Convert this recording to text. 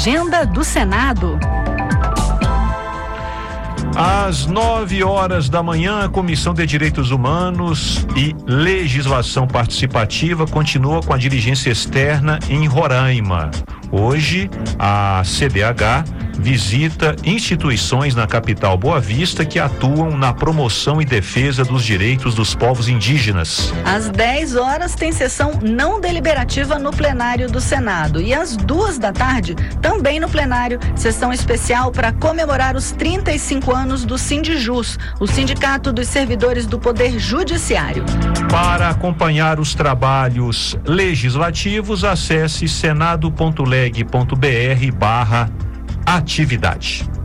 Agenda do Senado. Às 9 horas da manhã, a Comissão de Direitos Humanos e Legislação Participativa continua com a diligência externa em Roraima. Hoje, a CDH visita instituições na capital Boa Vista que atuam na promoção e defesa dos direitos dos povos indígenas. Às 10 horas tem sessão não deliberativa no plenário do Senado e às 2 da tarde, também no plenário, sessão especial para comemorar os 35 anos do Sindijus, o Sindicato dos Servidores do Poder Judiciário. Para acompanhar os trabalhos legislativos, acesse senado.leg.br/atividade.